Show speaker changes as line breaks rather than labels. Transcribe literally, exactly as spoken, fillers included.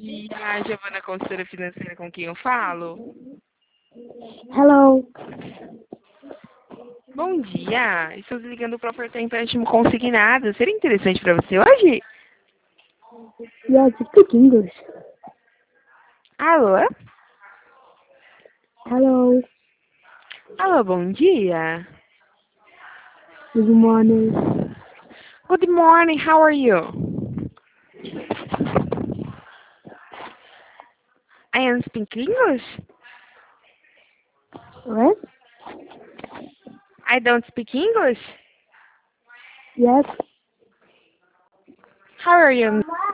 dia, Giovana, consultora financeira, com quem eu falo?
Hello.
Bom dia, estou ligando para ofertar empréstimo consignado. Seria interessante para você hoje?
Yes, speak English.
Alô?
Hello.
Alô, bom dia.
Good morning.
Good morning, how are you? I am speak English?
What?
I don't speak English?
Yes.
How are you?